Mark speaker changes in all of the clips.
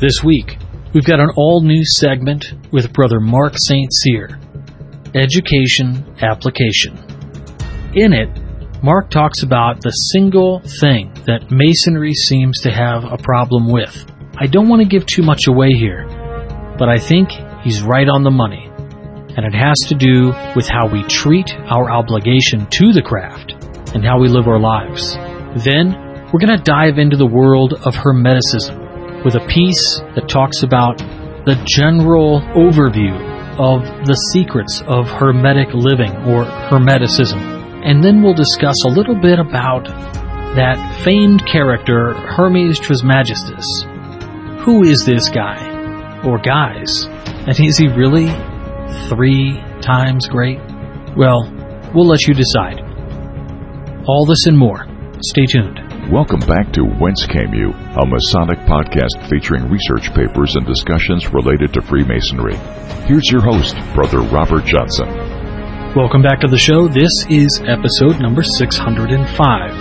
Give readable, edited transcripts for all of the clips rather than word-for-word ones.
Speaker 1: This week, we've got an all-new segment with Brother Mark St. Cyr, Education Application. In it, Mark talks about the single thing that Masonry seems to have a problem with. I don't want to give too much away here, but I think he's right on the money, and it has to do with how we treat our obligation to the craft and how we live our lives. Then, we're going to dive into the world of Hermeticism with a piece that talks about the general overview of the secrets of Hermetic living or Hermeticism. And then we'll discuss a little bit about that famed character, Hermes Trismegistus. Who is this guy? Or guys? And is he really 3 times great? Well, we'll let you decide. All this and more. Stay tuned.
Speaker 2: Welcome back to Whence Came You, a Masonic podcast featuring research papers and discussions related to Freemasonry. Here's your host, Brother Robert Johnson.
Speaker 1: Welcome back to the show. This is episode number 605.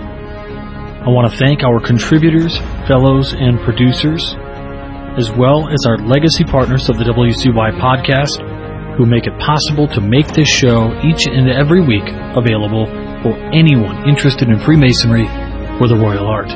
Speaker 1: I want to thank our contributors, fellows, and producers, as well as our legacy partners of the WCY podcast, who make it possible to make this show each and every week available for anyone interested in Freemasonry or the Royal Art.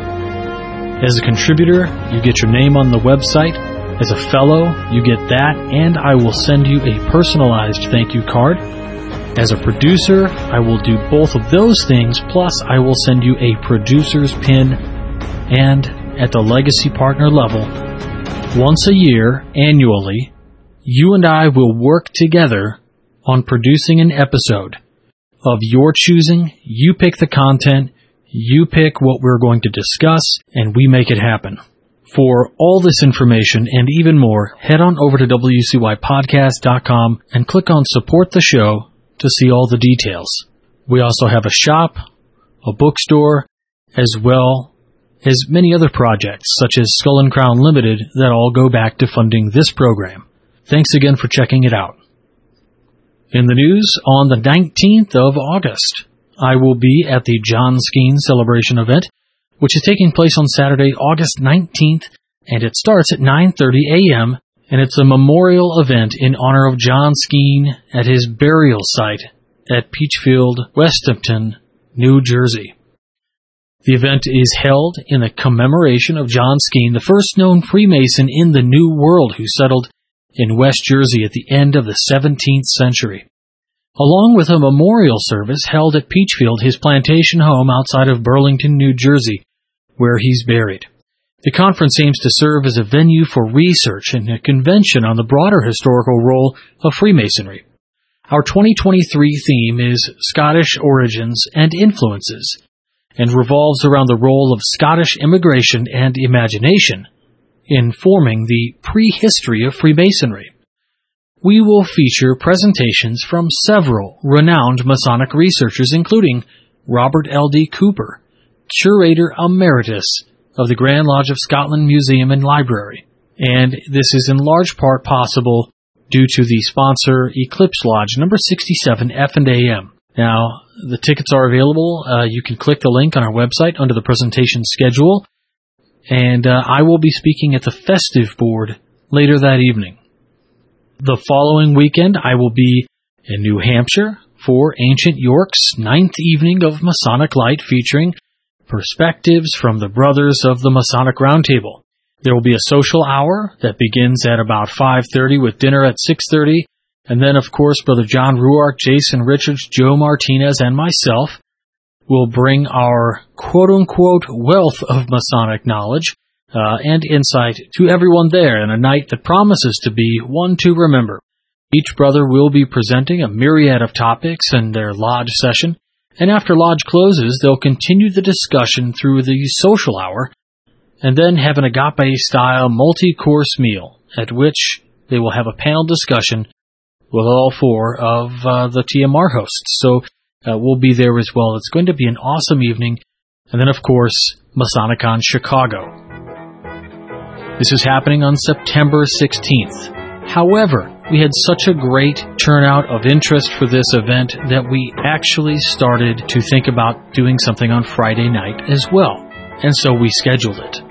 Speaker 1: As a contributor, you get your name on the website. As a fellow, you get that, and I will send you a personalized thank you card. As a producer, I will do both of those things, plus I will send you a producer's pin. And at the legacy partner level, once a year, annually, you and I will work together on producing an episode of your choosing. You pick the content, you pick what we're going to discuss, and we make it happen. For all this information and even more, head on over to WCYpodcast.com and click on Support the Show to see all the details. We also have a shop, a bookstore, as well as many other projects, such as Skull and Crown Limited, that all go back to funding this program. Thanks again for checking it out. In the news, on the 19th of August, I will be at the John Skeen Celebration event, which is taking place on Saturday, August 19th, and it starts at 9:30 a.m., and it's a memorial event in honor of John Skeen at his burial site at Peachfield, Westhampton, New Jersey. The event is held in a commemoration of John Skeen, the first known Freemason in the New World who settled in West Jersey at the end of the 17th century, along with a memorial service held at Peachfield, his plantation home outside of Burlington, New Jersey, where he's buried. The conference aims to serve as a venue for research and a convention on the broader historical role of Freemasonry. Our 2023 theme is Scottish Origins and Influences, and revolves around the role of Scottish immigration and imagination in forming the prehistory of Freemasonry. We will feature presentations from several renowned Masonic researchers, including Robert L.D. Cooper, Curator Emeritus of the Grand Lodge of Scotland Museum and Library. And this is in large part possible due to the sponsor Eclipse Lodge, number 67, F&AM. Now, the tickets are available. You can click the link on our website under the presentation schedule. And I will be speaking at the festive board later that evening. The following weekend, I will be in New Hampshire for Ancient York's 9th evening of Masonic Light, featuring perspectives from the brothers of the Masonic Roundtable. There will be a social hour that begins at about 5:30 with dinner at 6:30. And then, of course, Brother John Ruark, Jason Richards, Joe Martinez, and myself will bring our quote-unquote wealth of Masonic knowledge and insight to everyone there in a night that promises to be one to remember. Each brother will be presenting a myriad of topics in their lodge session, and after lodge closes, they'll continue the discussion through the social hour, and then have an agape-style multi-course meal, at which they will have a panel discussion with all 4 of the TMR hosts. So we'll be there as well. It's going to be an awesome evening. And then, of course, Masonicon Chicago. This is happening on September 16th. However, we had such a great turnout of interest for this event that we actually started to think about doing something on Friday night as well. And so we scheduled it.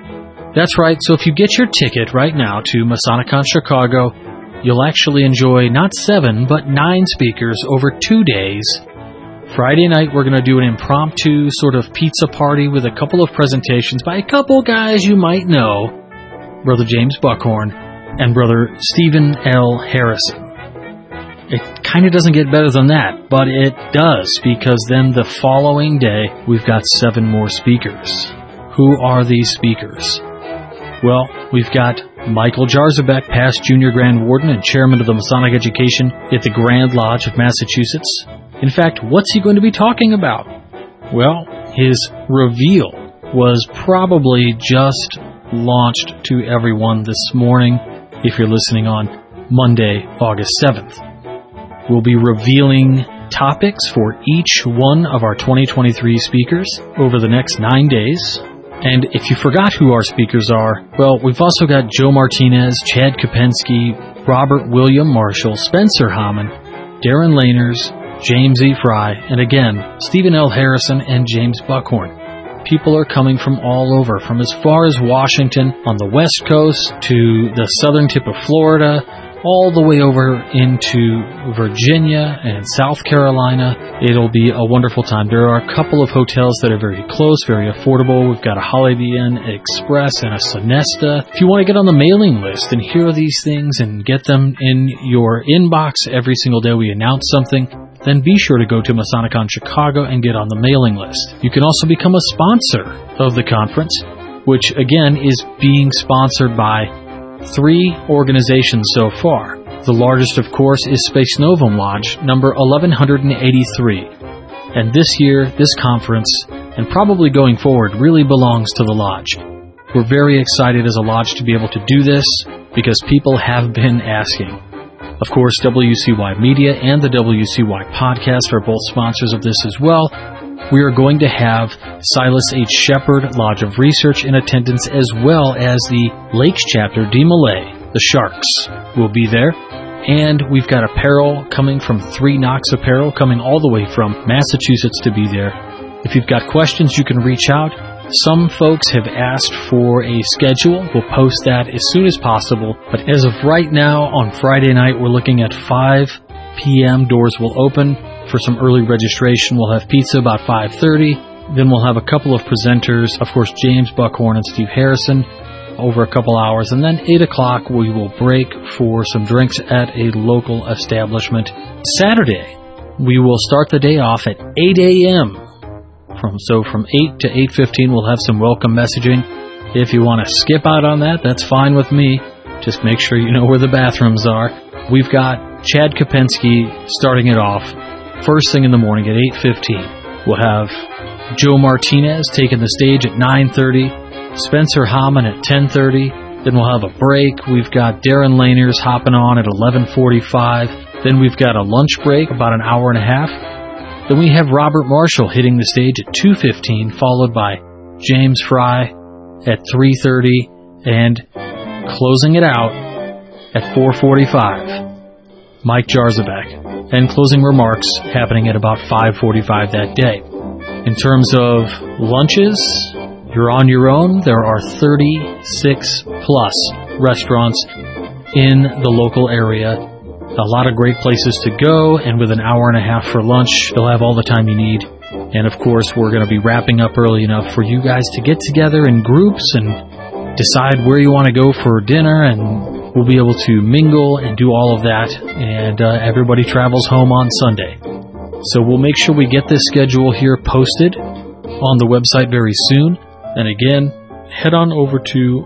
Speaker 1: That's right, so if you get your ticket right now to Masonicon Chicago, you'll actually enjoy not 7, but 9 speakers over 2 days. Friday night, we're going to do an impromptu sort of pizza party with a couple of presentations by a couple guys you might know, Brother James Buckhorn and Brother Stephen L. Harrison. It kind of doesn't get better than that, but it does, because then the following day, we've got 7 more speakers. Who are these speakers? Well, we've got Michael Jarzabek, past Junior Grand Warden and Chairman of the Masonic Education at the Grand Lodge of Massachusetts. In fact, what's he going to be talking about? Well, his reveal was probably just launched to everyone this morning, if you're listening on Monday, August 7th. We'll be revealing topics for each one of our 2023 speakers over the next 9 days. And if you forgot who our speakers are, well, we've also got Joe Martinez, Chad Kopensky, Robert William Marshall, Spencer Hamann, Darren Lainers, James E. Fry, and again, Stephen L. Harrison and James Buckhorn. People are coming from all over, from as far as Washington on the West Coast to the southern tip of Florida, all the way over into Virginia and South Carolina. It'll be a wonderful time. There are a couple of hotels that are very close, very affordable. We've got a Holiday Inn Express and a Sonesta. If you want to get on the mailing list and hear these things and get them in your inbox every single day we announce something, then be sure to go to Masonicon Chicago and get on the mailing list. You can also become a sponsor of the conference, which again is being sponsored by 3 organizations so far. The largest, of course, is Space Novum Lodge, number 1183. And this year, this conference, and probably going forward, really belongs to the Lodge. We're very excited as a Lodge to be able to do this, because people have been asking. Of course, WCY Media and the WCY Podcast are both sponsors of this as well. We are going to have Silas H. Shepard, Lodge of Research, in attendance, as well as the Lakes Chapter, D. Malay, the Sharks, will be there. And we've got apparel coming from 3 Knox Apparel, coming all the way from Massachusetts to be there. If you've got questions, you can reach out. Some folks have asked for a schedule. We'll post that as soon as possible. But as of right now, on Friday night, we're looking at 5 p.m. Doors will open. For some early registration, we'll have pizza about 5:30. Then we'll have a couple of presenters, of course, James Buckhorn and Steve Harrison, over a couple hours. And then 8 o'clock, we will break for some drinks at a local establishment. Saturday, we will start the day off at 8 a.m. From 8 to 8:15, we'll have some welcome messaging. If you want to skip out on that, that's fine with me. Just make sure you know where the bathrooms are. We've got Chad Kopensky starting it off first thing in the morning at 8:15. We'll have Joe Martinez taking the stage at 9:30, Spencer Hamann at 10:30. Then we'll have a break. We've got Darren Lainers hopping on at 11:45. Then we've got a lunch break, about an hour and a half. Then we have Robert Marshall hitting the stage at 2:15, followed by James Fry at 3:30, and closing it out at 4:45, Mike Jarzabek. And closing remarks happening at about 5:45 that day. In terms of lunches, you're on your own. There are 36 plus restaurants in the local area. A lot of great places to go, and with an hour and a half for lunch, you'll have all the time you need. And of course, we're going to be wrapping up early enough for you guys to get together in groups and decide where you want to go for dinner, and we'll be able to mingle and do all of that, and everybody travels home on Sunday. So we'll make sure we get this schedule here posted on the website very soon. And again, head on over to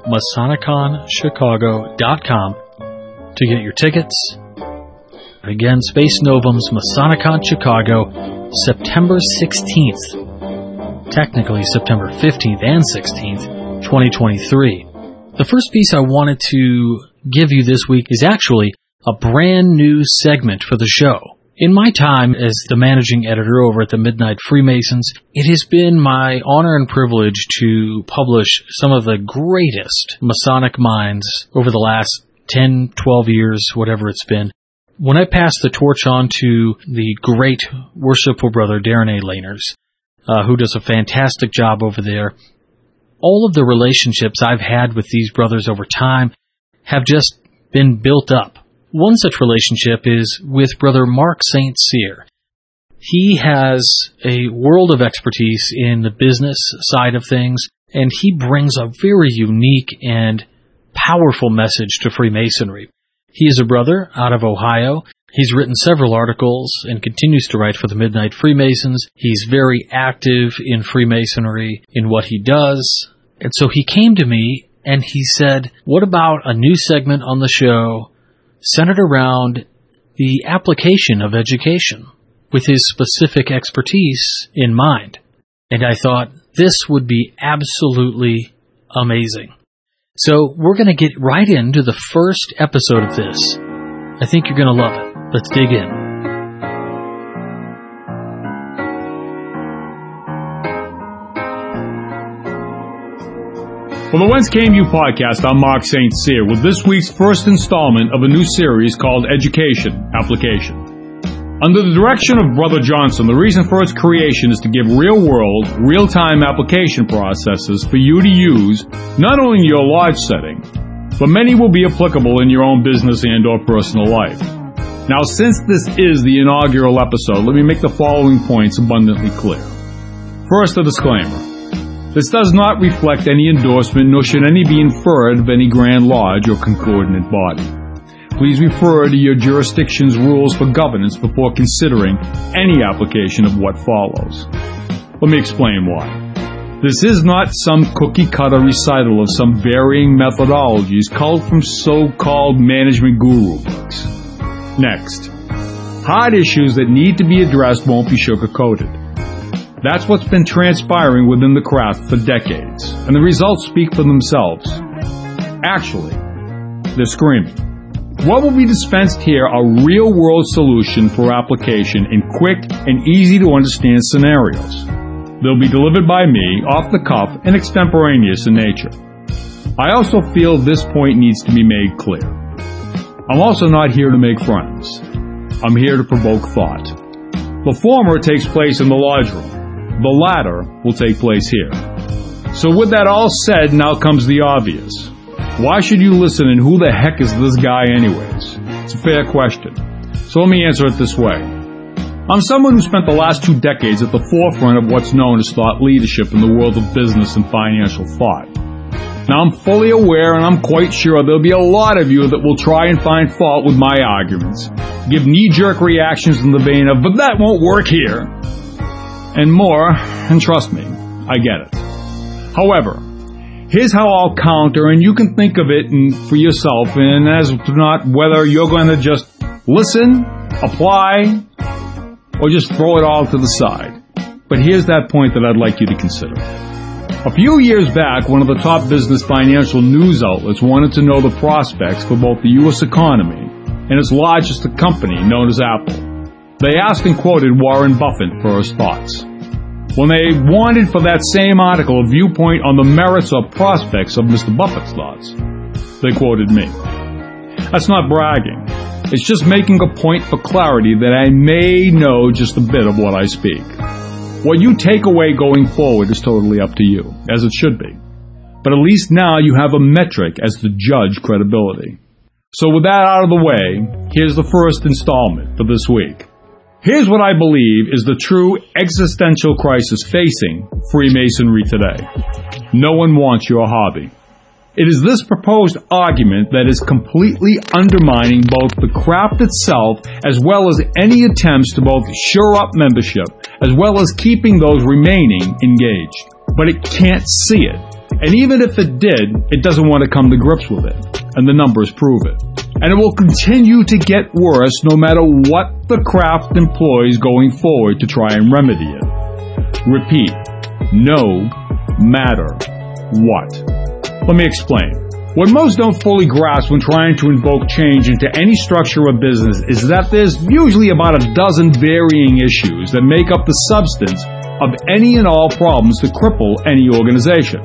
Speaker 1: MasoniconChicago.com to get your tickets. Again, Space Novum's Masonicon Chicago, September 16th. Technically September 15th and 16th, 2023. The first piece I wanted to give you this week is actually a brand new segment for the show. In my time as the managing editor over at the Midnight Freemasons, it has been my honor and privilege to publish some of the greatest Masonic minds over the last 10, 12 years, whatever it's been. When I passed the torch on to the great worshipful brother Darren A. Lainers, who does a fantastic job over there, all of the relationships I've had with these brothers over time have just been built up. One such relationship is with Brother Mark St. Cyr. He has a world of expertise in the business side of things, and he brings a very unique and powerful message to Freemasonry. He is a brother out of Ohio. He's written several articles and continues to write for the Midnight Freemasons. He's very active in Freemasonry in what he does. And so he came to me and he said, what about a new segment on the show centered around the application of education with his specific expertise in mind? And I thought this would be absolutely amazing. So we're going to get right into the first episode of this. I think you're going to love it. Let's dig in.
Speaker 3: From the Whence Came You podcast, I'm Mark St. Cyr with this week's first installment of a new series called Education Application. Under the direction of Brother Johnson, the reason for its creation is to give real-world, real-time application processes for you to use not only in your lodge setting, but many will be applicable in your own business and or personal life. Now, since this is the inaugural episode, let me make the following points abundantly clear. First, a disclaimer. This does not reflect any endorsement, nor should any be inferred of any Grand Lodge or concordant body. Please refer to your jurisdiction's rules for governance before considering any application of what follows. Let me explain why. This is not some cookie-cutter recital of some varying methodologies culled from so-called management guru books. Next, hard issues that need to be addressed won't be sugar-coated. That's what's been transpiring within the craft for decades, and the results speak for themselves. Actually, they're screaming. What will be dispensed here are real-world solutions for application in quick and easy-to-understand scenarios. They'll be delivered by me, off the cuff, and extemporaneous in nature. I also feel this point needs to be made clear. I'm also not here to make friends. I'm here to provoke thought. The former takes place in the lodge room. The latter will take place here. So with that all said, now comes the obvious. Why should you listen, and who the heck is this guy anyways? It's a fair question. So let me answer it this way. I'm someone who spent the last 2 decades at the forefront of what's known as thought leadership in the world of business and financial thought. Now I'm fully aware, and I'm quite sure there'll be a lot of you that will try and find fault with my arguments, give knee-jerk reactions in the vein of, but that won't work here, and more, and trust me, I get it. However, here's how I'll counter, and you can think of it for yourself, and as to not whether you're going to just listen, apply, or just throw it all to the side. But here's that point that I'd like you to consider. A few years back, one of the top business financial news outlets wanted to know the prospects for both the U.S. economy and its largest company, known as Apple. They asked and quoted Warren Buffett for his thoughts. When they wanted for that same article a viewpoint on the merits or prospects of Mr. Buffett's thoughts, they quoted me. That's not bragging. It's just making a point for clarity that I may know just a bit of what I speak. What you take away going forward is totally up to you, as it should be. But at least now you have a metric as to judge credibility. So with that out of the way, here's the first installment for this week. Here's what I believe is the true existential crisis facing Freemasonry today. No one wants your hobby. It is this proposed argument that is completely undermining both the craft itself as well as any attempts to both shore up membership as well as keeping those remaining engaged. But it can't see it. And even if it did, it doesn't want to come to grips with it. And the numbers prove it. And it will continue to get worse no matter what the craft employs going forward to try and remedy it. Repeat, no matter what. Let me explain. What most don't fully grasp when trying to invoke change into any structure of business is that there's usually about a dozen varying issues that make up the substance of any and all problems that cripple any organization.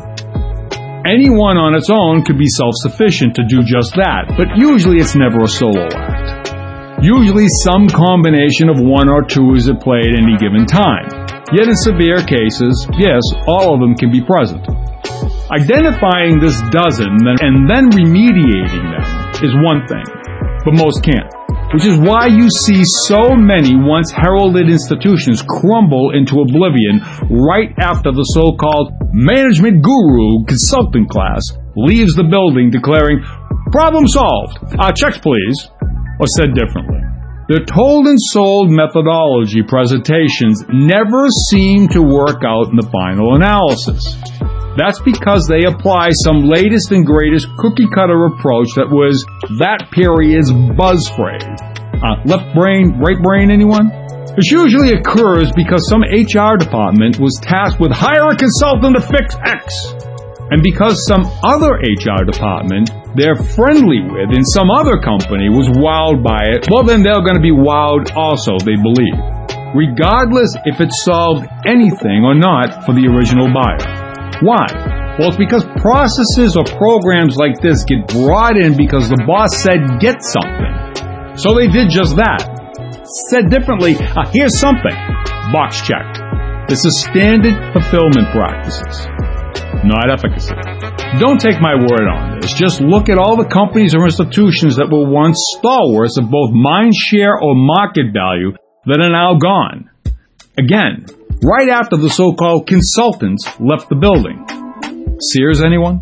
Speaker 3: Anyone on its own could be self-sufficient to do just that, but usually it's never a solo act. Usually some combination of one or two is at play at any given time. Yet in severe cases, yes, all of them can be present. Identifying this dozen and then remediating them is one thing, but most can't. Which is why you see so many once heralded institutions crumble into oblivion right after the so-called management guru consultant class leaves the building declaring, "Problem solved. Checks please." Or said differently, their told and sold methodology presentations never seem to work out in the final analysis. That's because they apply some latest and greatest cookie-cutter approach that was that period's buzz phrase. Left brain, right brain, anyone? This usually occurs because some HR department was tasked with hire a consultant to fix X. And because some other HR department they're friendly with in some other company was wowed by it, well then they're going to be wowed also, they believe. Regardless if it solved anything or not for the original buyer. Why? Well, it's because processes or programs like this get brought in because the boss said get something. So they did just that. Said differently, here's something. Box checked. This is standard fulfillment practices, not efficacy. Don't take my word on this. Just look at all the companies or institutions that were once stalwarts of both mind share or market value that are now gone. Again, right after the so-called consultants left the building. Sears, anyone?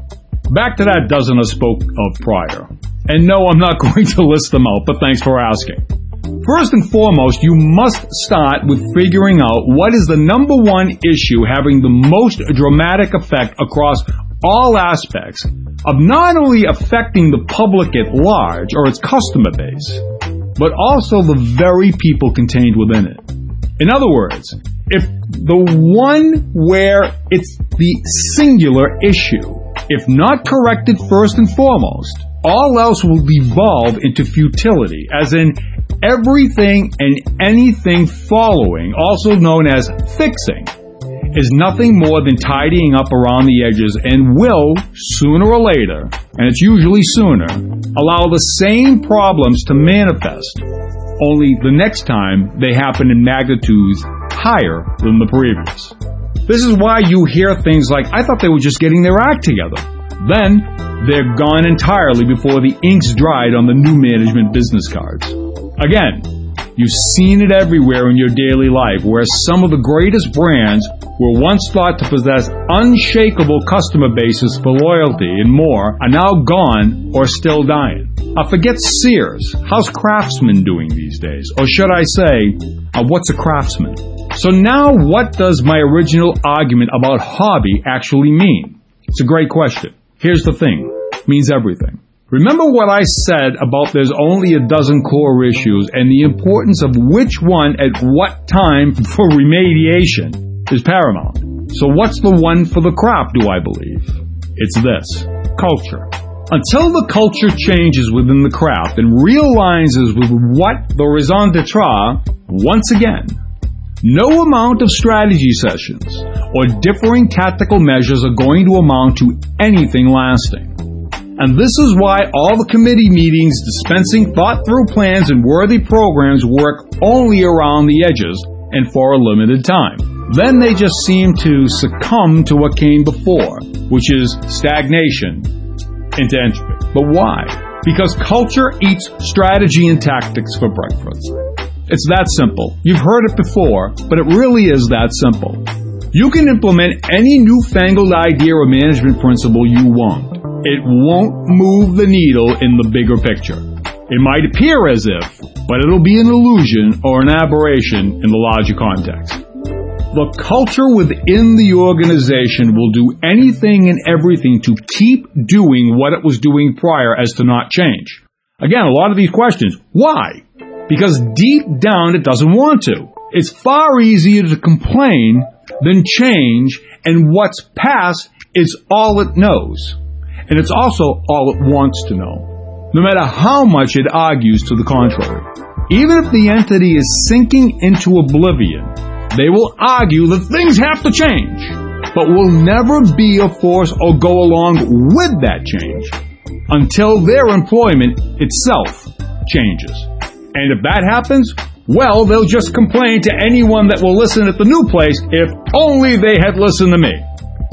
Speaker 3: Back to that dozen I spoke of prior. And no, I'm not going to list them out, but thanks for asking. First and foremost, you must start with figuring out what is the number one issue having the most dramatic effect across all aspects of not only affecting the public at large or its customer base, but also the very people contained within it. In other words, if the one where it's the singular issue, if not corrected first and foremost, all else will devolve into futility, as in everything and anything following, also known as fixing, is nothing more than tidying up around the edges and will, sooner or later, and it's usually sooner, allow the same problems to manifest, only the next time they happen in magnitudes higher than the previous. This is why you hear things like, I thought they were just getting their act together. Then, they're gone entirely before the ink's dried on the new management business cards. Again, you've seen it everywhere in your daily life, where some of the greatest brands were once thought to possess unshakable customer bases for loyalty and more are now gone or still dying. Forget Sears. How's Craftsman doing these days? Or should I say, what's a craftsman? So now what does my original argument about hobby actually mean? It's a great question. Here's the thing. It means everything. Remember what I said about there's only a dozen core issues and the importance of which one at what time for remediation is paramount. So what's the one for the craft, do I believe? It's this. Culture. Until the culture changes within the craft and realigns with what the raison d'etre, once again, no amount of strategy sessions or differing tactical measures are going to amount to anything lasting. And this is why all the committee meetings dispensing thought-through plans and worthy programs work only around the edges and for a limited time. Then they just seem to succumb to what came before, which is stagnation into entropy. But why? Because culture eats strategy and tactics for breakfast. It's that simple. You've heard it before, but it really is that simple. You can implement any newfangled idea or management principle you want. It won't move the needle in the bigger picture. It might appear as if, but it'll be an illusion or an aberration in the larger context. The culture within the organization will do anything and everything to keep doing what it was doing prior as to not change. Again, a lot of these questions, why? Because deep down it doesn't want to. It's far easier to complain than change, and what's past is all it knows. And it's also all it wants to know, no matter how much it argues to the contrary. Even if the entity is sinking into oblivion, they will argue that things have to change, but will never be a force or go along with that change until their employment itself changes. And if that happens, well, they'll just complain to anyone that will listen at the new place if only they had listened to me.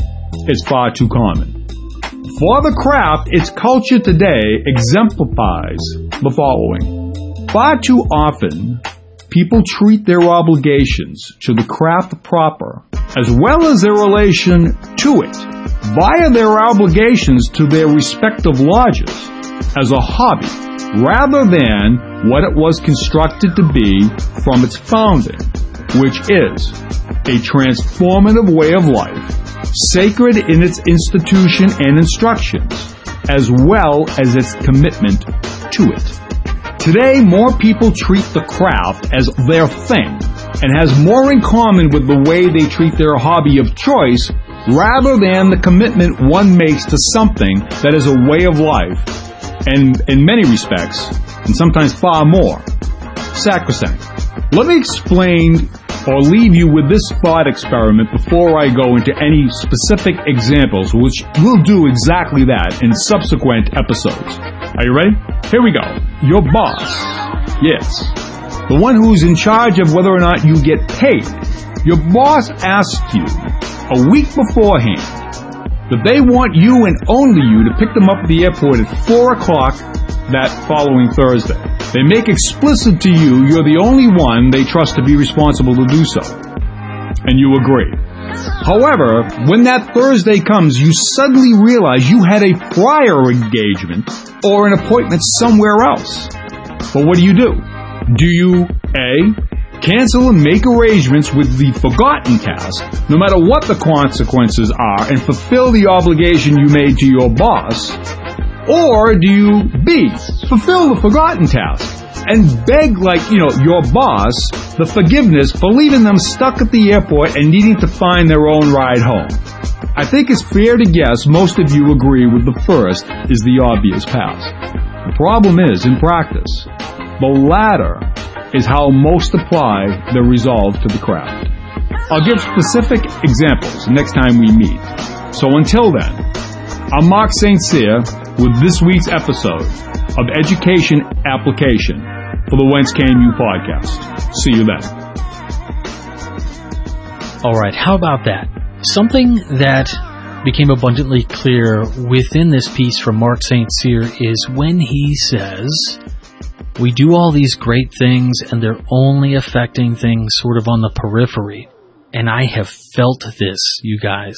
Speaker 3: is far too common. For the craft, its culture today exemplifies the following. Far too often, people treat their obligations to the craft proper, as well as their relation to it, via their obligations to their respective lodges, as a hobby, rather than what it was constructed to be from its founding, which is a transformative way of life, sacred in its institution and instructions, as well as its commitment to it. Today, more people treat the craft as their thing, and has more in common with the way they treat their hobby of choice, rather than the commitment one makes to something that is a way of life, and in many respects, and sometimes far more, sacrosanct. Let me explain or leave you with this thought experiment before I go into any specific examples, which will do exactly that in subsequent episodes. Are you ready? Here we go. Your boss. Yes. The one who's in charge of whether or not you get paid. Your boss asks you a week beforehand that they want you and only you to pick them up at the airport at 4 o'clock that following Thursday. They make explicit to you you're the only one they trust to be responsible to do so. And you agree. However, when that Thursday comes, you suddenly realize you had a prior engagement or an appointment somewhere else. But what do? Do you, A, cancel and make arrangements with the forgotten task, no matter what the consequences are, and fulfill the obligation you made to your boss? Or do you, B, fulfill the forgotten task and beg, your boss the forgiveness for leaving them stuck at the airport and needing to find their own ride home? I think it's fair to guess most of you agree with the first is the obvious path. The problem is, in practice, the latter is how most apply their resolve to the craft. I'll give specific examples next time we meet. So until then, I'm Mark St. Cyr with this week's episode of Education Application for the Whence Came You podcast. See you then.
Speaker 1: All right, how about that? Something that became abundantly clear within this piece from Mark St. Cyr is when he says, we do all these great things and they're only affecting things sort of on the periphery. And I have felt this, you guys.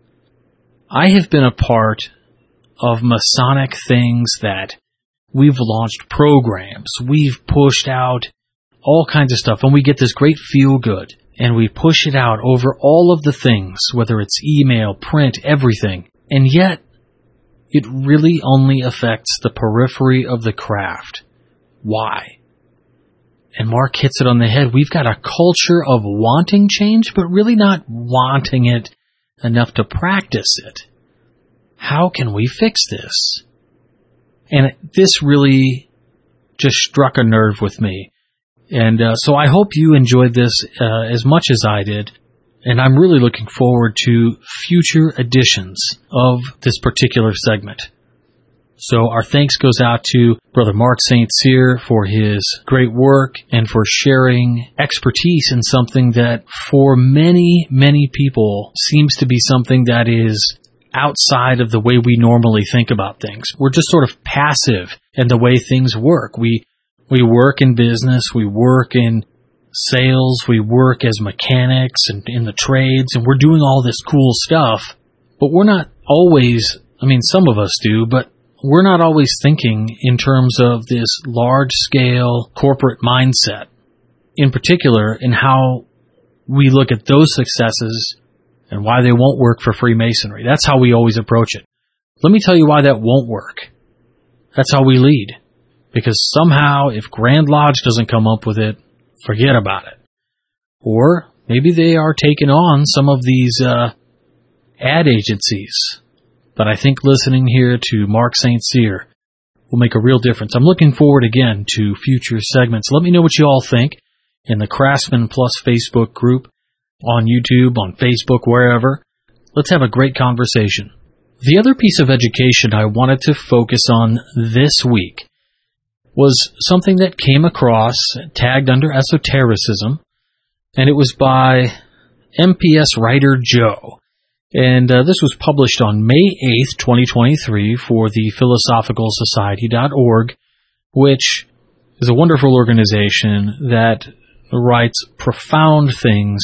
Speaker 1: I have been a part of Masonic things that we've launched programs, we've pushed out all kinds of stuff, and we get this great feel good, and we push it out over all of the things, whether it's email, print, everything, and yet it really only affects the periphery of the craft. Why? And Mark hits it on the head. We've got a culture of wanting change, but really not wanting it enough to practice it. How can we fix this? And this really just struck a nerve with me. And so I hope you enjoyed this as much as I did. And I'm really looking forward to future editions of this particular segment. So our thanks goes out to Brother Mark St. Cyr for his great work and for sharing expertise in something that for many, many people seems to be something that is outside of the way we normally think about things. We're just sort of passive in the way things work. We work in business, we work in sales, we work as mechanics and in the trades, and we're doing all this cool stuff, but we're not always, some of us do, but we're not always thinking in terms of this large-scale corporate mindset, in particular in how we look at those successes and why they won't work for Freemasonry. That's how we always approach it. Let me tell you why that won't work. That's how we lead. Because somehow, if Grand Lodge doesn't come up with it, forget about it. Or maybe they are taking on some of these ad agencies. But I think listening here to Mark St. Cyr will make a real difference. I'm looking forward again to future segments. Let me know what you all think in the Craftsman Plus Facebook group, on YouTube, on Facebook, wherever. Let's have a great conversation. The other piece of education I wanted to focus on this week was something that came across, tagged under esotericism, and it was by MPS writer Joe. And this was published on May 8th, 2023 for the philosophicalsociety.org, which is a wonderful organization that writes profound things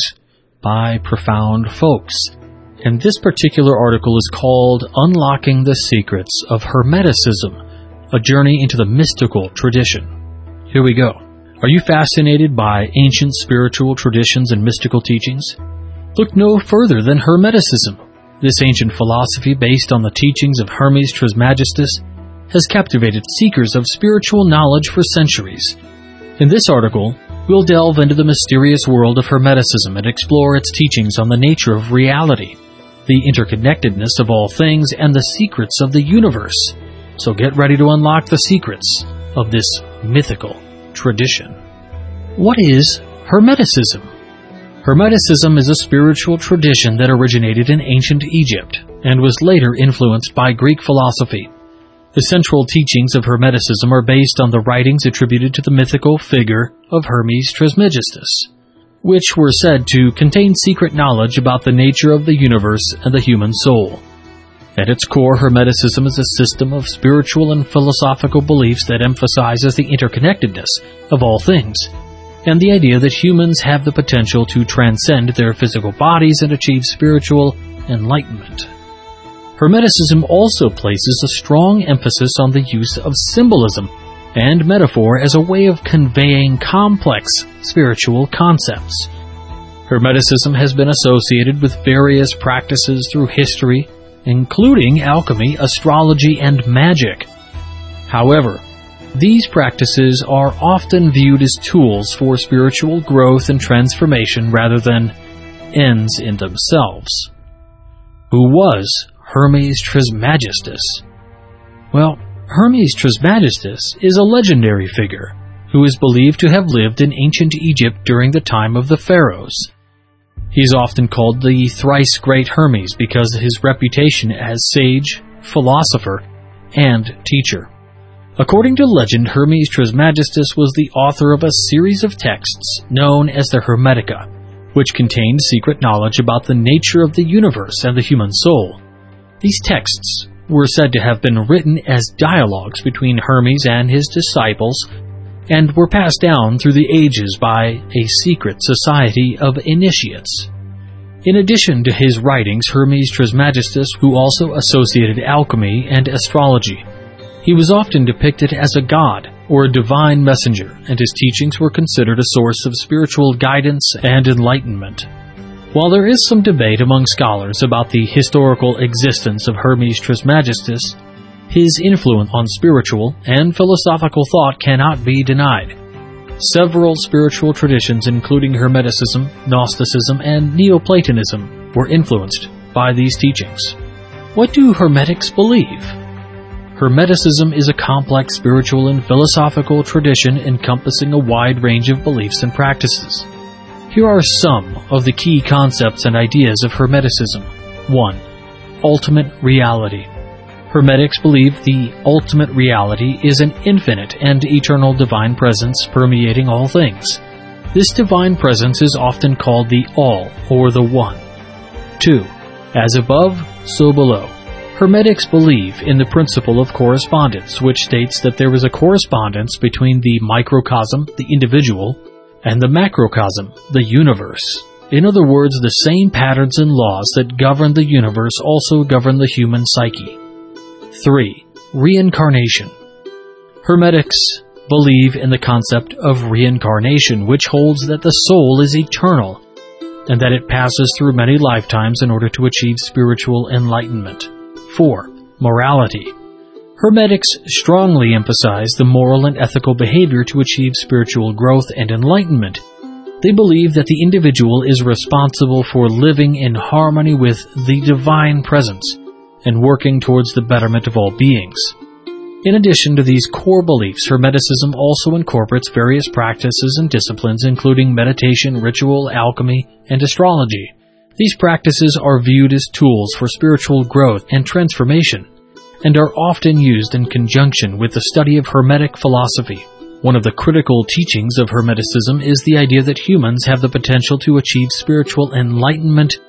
Speaker 1: by profound folks. And this particular article is called Unlocking the Secrets of Hermeticism, a Journey into the Mystical Tradition. Here we go. Are you fascinated by ancient spiritual traditions and mystical teachings? Look no further than Hermeticism. This ancient philosophy, based on the teachings of Hermes Trismegistus, has captivated seekers of spiritual knowledge for centuries. In this article, we'll delve into the mysterious world of Hermeticism and explore its teachings on the nature of reality, the interconnectedness of all things, and the secrets of the universe. So get ready to unlock the secrets of this mythical tradition. What is Hermeticism? Hermeticism is a spiritual tradition that originated in ancient Egypt and was later influenced by Greek philosophy. The central teachings of Hermeticism are based on the writings attributed to the mythical figure of Hermes Trismegistus, which were said to contain secret knowledge about the nature of the universe and the human soul. At its core, Hermeticism is a system of spiritual and philosophical beliefs that emphasizes the interconnectedness of all things, and the idea that humans have the potential to transcend their physical bodies and achieve spiritual enlightenment. Hermeticism also places a strong emphasis on the use of symbolism and metaphor as a way of conveying complex spiritual concepts. Hermeticism has been associated with various practices through history, including alchemy, astrology, and magic. However, these practices are often viewed as tools for spiritual growth and transformation rather than ends in themselves. Who was Hermes Trismegistus? Well, Hermes Trismegistus is a legendary figure who is believed to have lived in ancient Egypt during the time of the pharaohs. He is often called the thrice great Hermes because of his reputation as sage, philosopher, and teacher. According to legend, Hermes Trismegistus was the author of a series of texts known as the Hermetica, which contained secret knowledge about the nature of the universe and the human soul. These texts were said to have been written as dialogues between Hermes and his disciples, and were passed down through the ages by a secret society of initiates. In addition to his writings, Hermes Trismegistus, who also associated alchemy and astrology, he was often depicted as a god or a divine messenger, and his teachings were considered a source of spiritual guidance and enlightenment. While there is some debate among scholars about the historical existence of Hermes Trismegistus, his influence on spiritual and philosophical thought cannot be denied. Several spiritual traditions, including Hermeticism, Gnosticism, and Neoplatonism, were influenced by these teachings. What do Hermetics believe? Hermeticism is a complex spiritual and philosophical tradition encompassing a wide range of beliefs and practices. Here are some of the key concepts and ideas of Hermeticism. 1. Ultimate reality. Hermetics believe the ultimate reality is an infinite and eternal divine presence permeating all things. This divine presence is often called the All or the One. 2. As above, so below. Hermetics believe in the principle of correspondence, which states that there is a correspondence between the microcosm, the individual, and the macrocosm, the universe. In other words, the same patterns and laws that govern the universe also govern the human psyche. 3. Reincarnation. Hermetics believe in the concept of reincarnation, which holds that the soul is eternal and that it passes through many lifetimes in order to achieve spiritual enlightenment. 4. Morality. Hermetics strongly emphasize the moral and ethical behavior to achieve spiritual growth and enlightenment. They believe that the individual is responsible for living in harmony with the divine presence and working towards the betterment of all beings. In addition to these core beliefs, Hermeticism also incorporates various practices and disciplines, including meditation, ritual, alchemy, and astrology. These practices are viewed as tools for spiritual growth and transformation, and are often used in conjunction with the study of Hermetic philosophy. One of the critical teachings of Hermeticism is the idea that humans have the potential to achieve spiritual enlightenment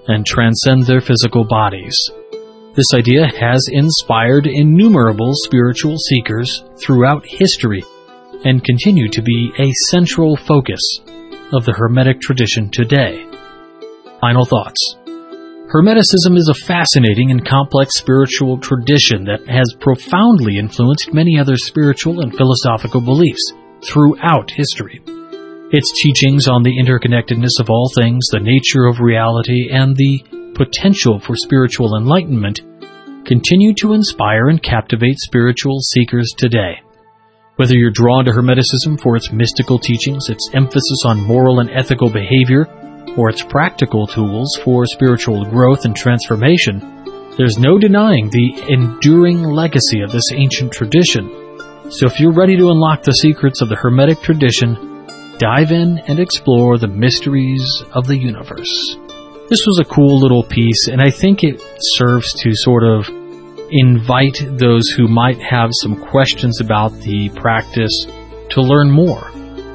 Speaker 1: and transcend their physical bodies. This idea has inspired innumerable spiritual seekers throughout history and continue to be a central focus of the Hermetic tradition today. Final thoughts. Hermeticism is a fascinating and complex spiritual tradition that has profoundly influenced many other spiritual and philosophical beliefs throughout history. Its teachings on the interconnectedness of all things, the nature of reality, and the potential for spiritual enlightenment continue to inspire and captivate spiritual seekers today. Whether you're drawn to Hermeticism for its mystical teachings, its emphasis on moral and ethical behavior, or its practical tools for spiritual growth and transformation, there's no denying the enduring legacy of this ancient tradition. So if you're ready to unlock the secrets of the Hermetic tradition, dive in and explore the mysteries of the universe. This was a cool little piece, and I think it serves to sort of invite those who might have some questions about the practice to learn more.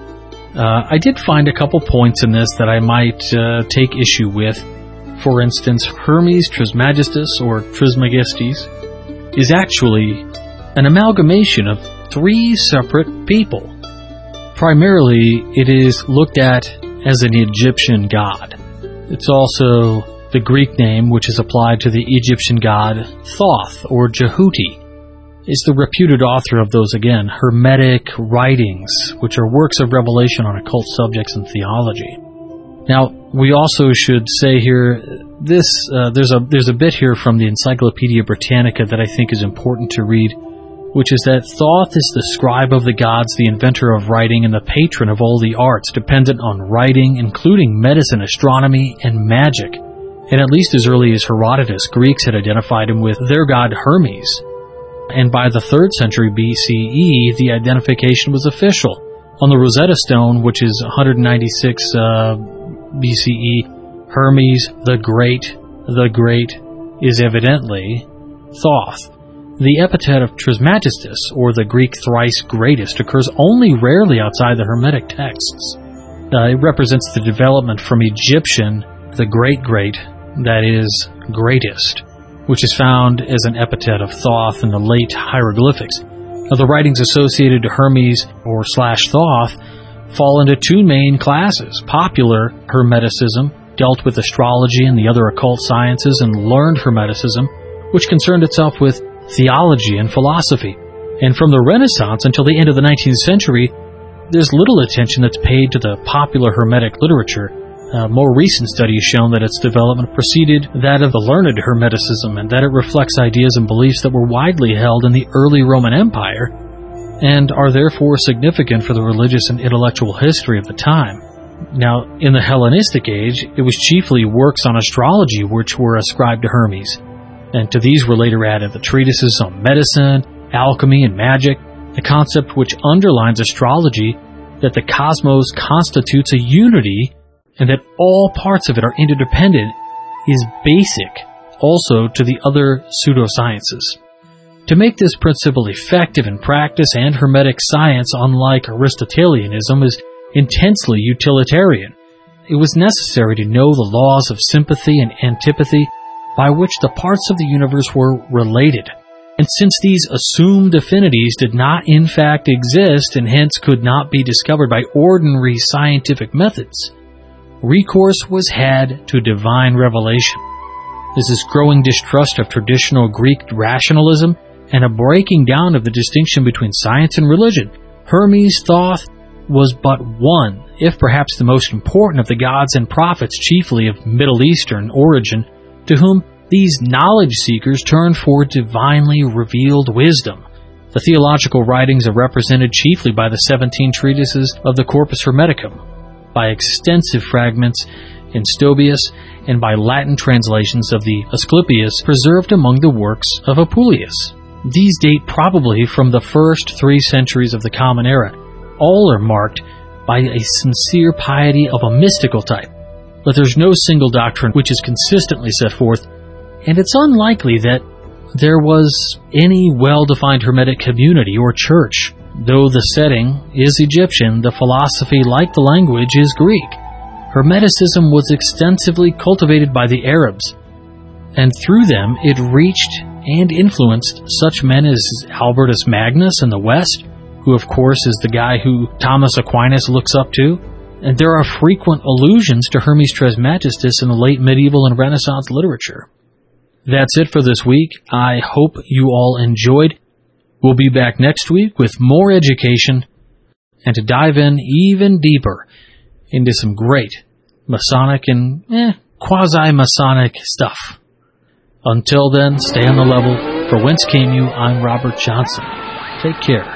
Speaker 1: I did find a couple points in this that I might take issue with. For instance, Hermes Trismegistus, or Trismegistes, is actually an amalgamation of 3 separate people. Primarily, it is looked at as an Egyptian god. It's also the Greek name, which is applied to the Egyptian god Thoth, or Jehuti, is the reputed author of those, again, Hermetic writings, which are works of revelation on occult subjects and theology. Now, we also should say here, there's a bit here from the Encyclopedia Britannica that I think is important to read, which is that Thoth is the scribe of the gods, the inventor of writing, and the patron of all the arts dependent on writing, including medicine, astronomy, and magic. And at least as early as Herodotus, Greeks had identified him with their god Hermes. And by the 3rd century BCE, the identification was official. On the Rosetta Stone, which is 196 BCE, Hermes the Great is evidently Thoth. The epithet of Trismegistus, or the Greek thrice greatest, occurs only rarely outside the Hermetic texts. It represents the development from Egyptian, the great, that is, greatest, which is found as an epithet of Thoth in the late hieroglyphics. Now, the writings associated to Hermes or /Thoth fall into 2 main classes. Popular Hermeticism dealt with astrology and the other occult sciences, and learned Hermeticism, which concerned itself with theology and philosophy. And from the Renaissance until the end of the 19th century, there's little attention that's paid to the popular Hermetic literature. More recent studies shown that its development preceded that of the learned Hermeticism, and that it reflects ideas and beliefs that were widely held in the early Roman Empire and are therefore significant for the religious and intellectual history of the time. Now, in the Hellenistic age, it was chiefly works on astrology which were ascribed to Hermes, and to these were later added the treatises on medicine, alchemy, and magic, the concept which underlines astrology that the cosmos constitutes a unity and that all parts of it are interdependent is basic also to the other pseudosciences. To make this principle effective in practice, and Hermetic science, unlike Aristotelianism, is intensely utilitarian. It was necessary to know the laws of sympathy and antipathy by which the parts of the universe were related. And since these assumed affinities did not in fact exist and hence could not be discovered by ordinary scientific methods, recourse was had to divine revelation. There's this growing distrust of traditional Greek rationalism and a breaking down of the distinction between science and religion. Hermes Thoth was but one, if perhaps the most important, of the gods and prophets, chiefly of Middle Eastern origin, to whom these knowledge seekers turned for divinely revealed wisdom. The theological writings are represented chiefly by the 17 treatises of the Corpus Hermeticum, by extensive fragments in Stobaeus, and by Latin translations of the Asclepius preserved among the works of Apuleius. These date probably from the first 3 centuries of the Common Era. All are marked by a sincere piety of a mystical type, but there's no single doctrine which is consistently set forth, and it's unlikely that there was any well-defined Hermetic community or church. Though the setting is Egyptian, the philosophy, like the language, is Greek. Hermeticism was extensively cultivated by the Arabs, and through them it reached and influenced such men as Albertus Magnus in the West, who of course is the guy who Thomas Aquinas looks up to, and there are frequent allusions to Hermes Trismegistus in the late medieval and Renaissance literature. That's it for this week. I hope you all enjoyed. We'll be back next week with more education and to dive in even deeper into some great Masonic and quasi-Masonic stuff. Until then, stay on the level. For Whence Came You, I'm Robert Johnson. Take care.